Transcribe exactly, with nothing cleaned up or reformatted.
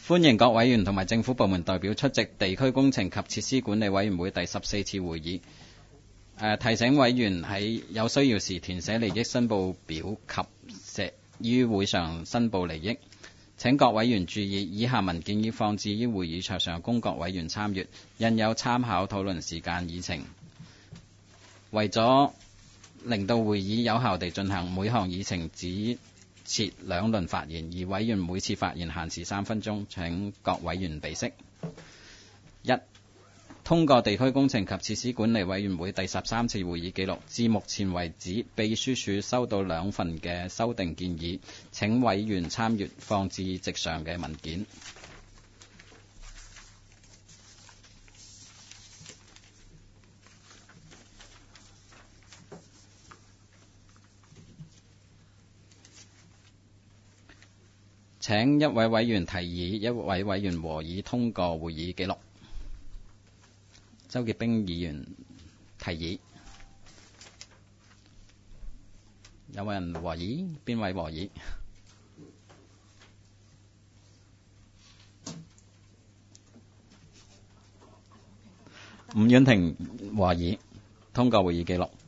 歡迎各委員同埋政府部門代表出席地區工程及設施管理委員會第十四次會議。呃、提醒委員喺有需要時填寫利益申報表及寫於會上申報利益。請各委員注意，以下文件已放置於會議桌上供各委員參閱，印有參考討論時間議程。為咗令到會議有效地進行，每項議程只設兩輪發言，而委員每次發言限時三分鐘。請各委員備悉。一、通過地區工程及設施管理委員會第十三次會議記錄。至目前為止，秘書處收到兩份嘅修訂建議，請委員參閱放置席上嘅文件。請一位委員提議，一位委員和議通過會議記錄。周潔冰議員提議，有冇人和議？邊位和議？伍婉婷和議，通過會議記錄。